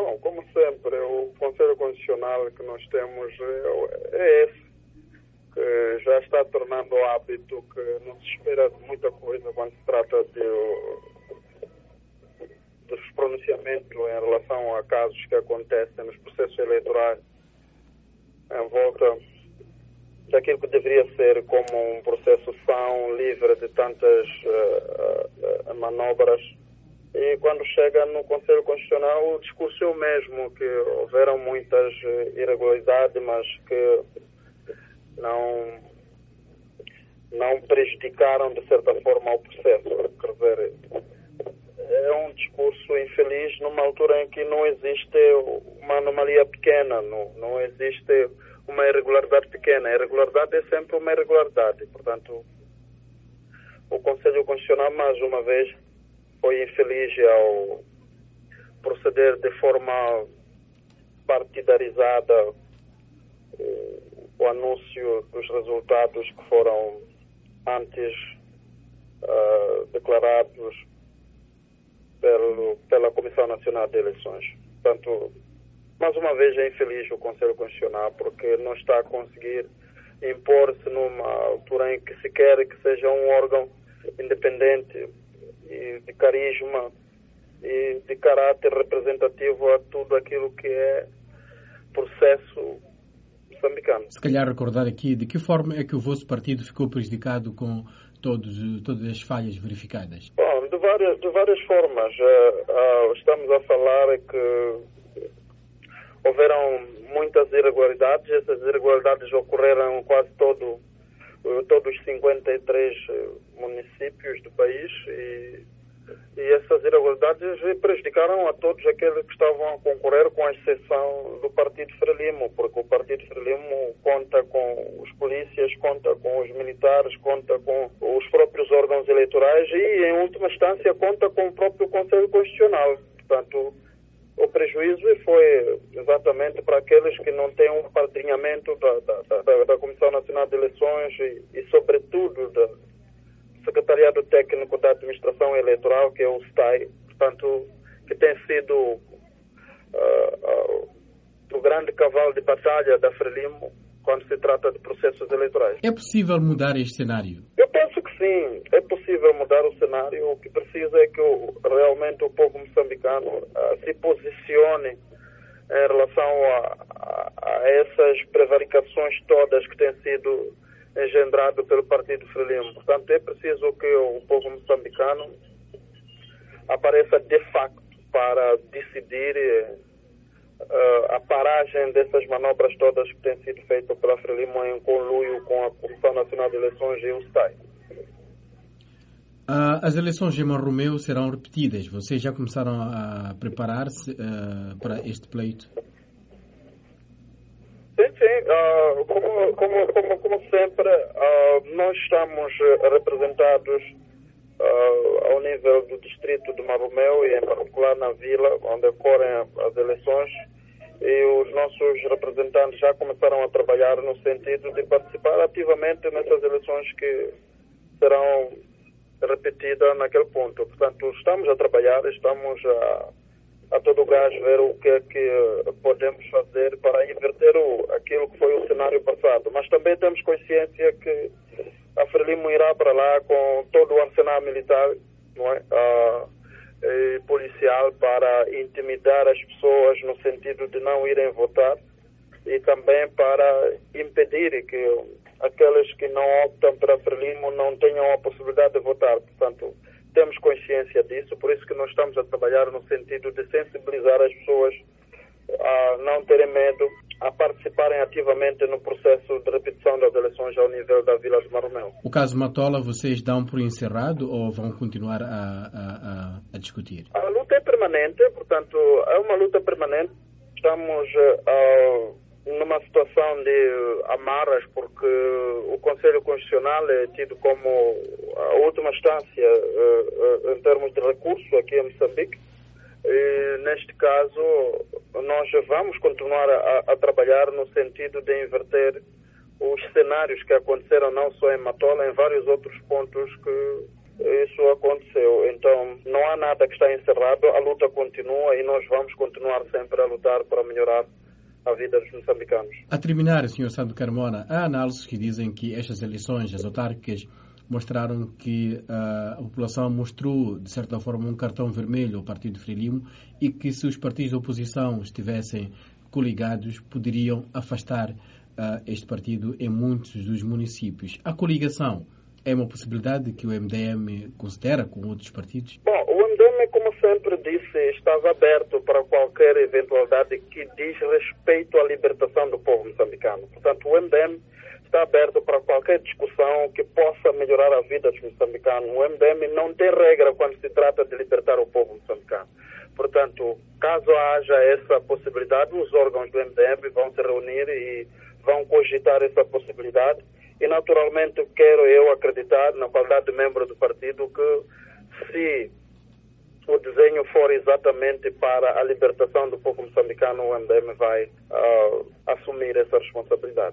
Bom, como sempre, o Conselho Constitucional que nós temos é esse, que já está tornando hábito, que não se espera muita coisa quando se trata dos pronunciamentos em relação a casos que acontecem nos processos eleitorais, em volta daquilo que deveria ser como um processo são, livre de tantas manobras. E quando chega no Conselho Constitucional, o discurso é o mesmo, que houveram muitas irregularidades, mas que não prejudicaram de certa forma o processo. Quer dizer, é um discurso infeliz numa altura em que não existe uma anomalia pequena, não existe uma irregularidade pequena. A irregularidade é sempre uma irregularidade. Portanto, o Conselho Constitucional, mais uma vez, foi infeliz ao proceder de forma partidarizada o anúncio dos resultados que foram antes declarados pela Comissão Nacional de Eleições. Portanto, mais uma vez é infeliz o Conselho Constitucional, porque não está a conseguir impor-se numa altura em que se quer que seja um órgão independente e de carisma e de caráter representativo a tudo aquilo que é processo moçambicano. Se calhar recordar aqui de que forma é que o vosso partido ficou prejudicado com todas as falhas verificadas? Bom, de várias formas. Estamos a falar que houveram muitas irregularidades. Essas irregularidades ocorreram em quase todos os 53 municípios do país e essas irregularidades prejudicaram a todos aqueles que estavam a concorrer, com a exceção do Partido Frelimo, porque o Partido Frelimo conta com os polícias, conta com os militares, conta com os próprios órgãos eleitorais e, em última instância, conta com o próprio Conselho Constitucional. Portanto, o prejuízo foi exatamente para aqueles que não têm um padrinhamento da Comissão Nacional de Eleições e sobretudo, do Secretariado Técnico da Administração Eleitoral, que é o STAI, portanto, que tem sido o grande cavalo de batalha da Frelimo quando se trata de processos eleitorais. É possível mudar este cenário? Eu penso que sim, é possível mudar o cenário. O que precisa é que realmente o povo moçambicano se posicione em relação a essas prevaricações todas que têm sido engendradas pelo Partido Frelimo. Portanto, é preciso que o povo moçambicano apareça de facto para decidir a paragem dessas manobras todas que têm sido feitas pela Frelimo em conluio com a Comissão Nacional de Eleições e o STAI. As eleições em Marromeu serão repetidas. Vocês já começaram a preparar-se para este pleito? Sim. Como sempre, nós estamos representados ao nível do distrito de Marromeu e, em particular, na vila onde ocorrem as eleições, e os nossos representantes já começaram a trabalhar no sentido de participar ativamente nessas eleições que serão repetidas naquele ponto. Portanto, estamos a trabalhar, estamos a todo gás ver o que é que podemos fazer para inverter aquilo que foi o cenário passado. Mas também temos consciência que a Frelimo irá para lá com todo o arsenal militar, não é? E policial, para intimidar as pessoas no sentido de não irem votar e também para impedir que aqueles que não optam para Frelimo não tenham a possibilidade de votar. Portanto, temos consciência disso, por isso que nós estamos a trabalhar no sentido de sensibilizar as pessoas a não terem medo, a participarem ativamente no processo de repetição das eleições ao nível da Vila de Marromeu. O caso Matola, vocês dão por encerrado ou vão continuar a discutir? A luta é permanente, portanto, é uma luta permanente. Estamos numa situação de amarras, porque o Conselho Constitucional é tido como a última instância em termos de recurso aqui em Moçambique. E, neste caso, nós vamos continuar a trabalhar no sentido de inverter os cenários que aconteceram não só em Matola, em vários outros pontos que isso aconteceu. Então, não há nada que está encerrado, a luta continua e nós vamos continuar sempre a lutar para melhorar a vida dos moçambicanos. A terminar, Sr. Sandro Carmona, há análises que dizem que estas eleições, as autárquicas, mostraram que a população mostrou, de certa forma, um cartão vermelho ao Partido Frelimo e que se os partidos da oposição estivessem coligados, poderiam afastar este partido em muitos dos municípios. A coligação é uma possibilidade que o MDM considera com outros partidos? Bom, o MDM, como sempre disse, estava aberto para qualquer eventualidade que diz respeito à libertação do povo moçambicano. Portanto, o MDM está aberto para qualquer discussão que possa melhorar a vida dos moçambicanos. O MDM não tem regra quando se trata de libertar o povo moçambicano. Portanto, caso haja essa possibilidade, os órgãos do MDM vão se reunir e vão cogitar essa possibilidade. E, naturalmente, quero eu acreditar, na qualidade de membro do partido, que se o desenho for exatamente para a libertação do povo moçambicano, o MDM vai assumir essa responsabilidade.